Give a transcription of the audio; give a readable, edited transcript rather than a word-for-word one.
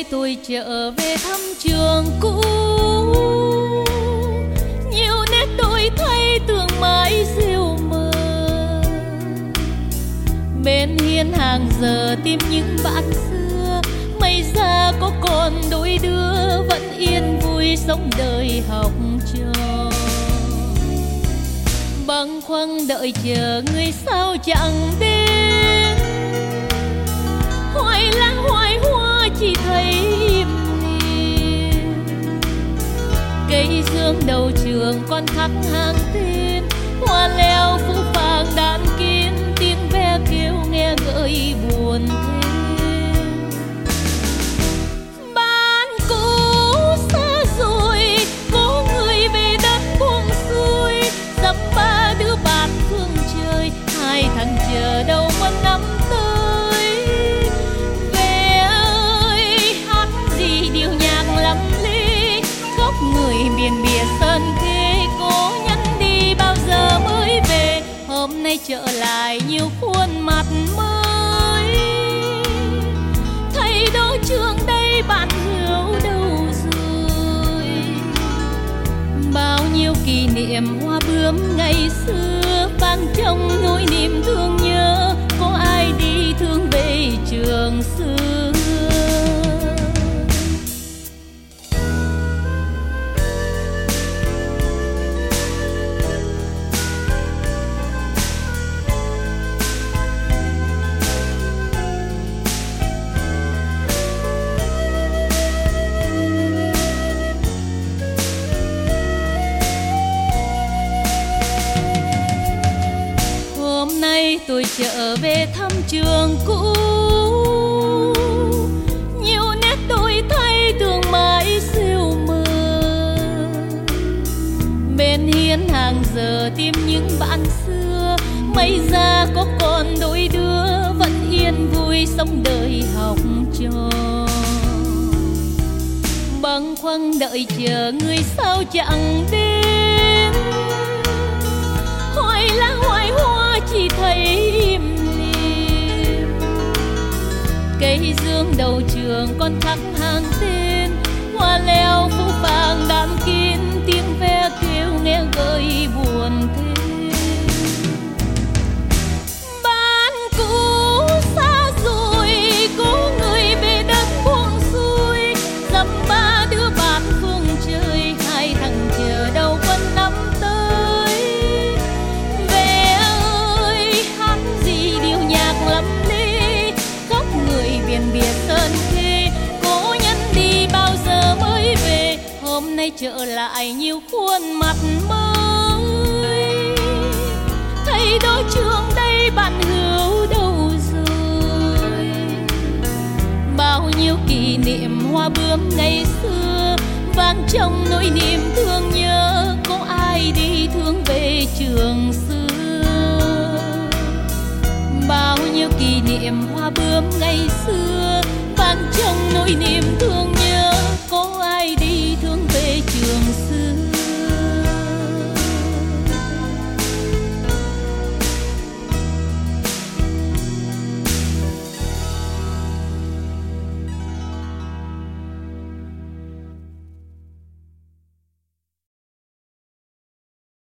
tôi trở về thăm trường cũ, nhiều nét đổi thay tưởng mãi diêu mờ. Bên hiên hàng giờ tìm những bạn xưa, may ra có còn đôi đứa vẫn yên vui sống đời học trò. Bâng khuâng đợi chờ người sao chẳng đến, hoài lá hoài hoa chỉ thấy im lìm. Cây dương đầu trường còn khắc hàng tên, hoa leo phủ vàng đan kín, tiếng ve kêu nghe gợi buồn thêm. Bạn cũ xa rồi, có người về đất buông xuôi, dăm ba đứa bạn phương trời, hai thằng chờ đâu một năm tới. Về ơi hát gì điều nhạc lắm ly, khóc người miền bìa sân kê, cố nhắn đi bao giờ mới về. Hôm nay trở lại nhiều khuôn mặt mới, thầy đỗ trường đây bạn Hữu đâu rồi. Bao nhiêu kỷ niệm hoa bướm ngày xưa vang trong nỗi niềm thương nhớ, có ai đi thương về trường xưa. Hôm nay tôi trở về thăm trường cũ, nhiều nét đổi thay tưởng mãi siêu mơ. Bên hiên hàng giờ tìm những bạn xưa, may ra có còn đôi đứa vẫn yên vui sống đời học trò. Bâng khuâng đợi chờ người sao chẳng đến, hoài lá hoài hoa chỉ thấy im lìm. Cây dương đầu trường còn khắc hàng tên, hoa leo phủ vàng đan kín, tiếng ve kêu nghe gợi buồn thêm. Bạn cũ xa rồi, có người về đất buông xuôi, dăm ba đứa bạn phương trời, hai thằng chờ đâu quân năm tới. Về ơi hát gì điều nhạc lắm ly, khóc người biển biệt sơn khê, cố nhắn đi bao giờ mới về. Hôm nay trở lại nhiều khuôn mặt mới, thầy đỗ trường đây bạn Hữu đâu rồi. Bao nhiêu kỷ niệm hoa bướm ngày xưa vang trong nỗi niềm thương nhớ, có ai đi thương về trường xưa. Bao nhiêu kỷ niệm hoa bướm ngày xưa vang trong nỗi niềm thương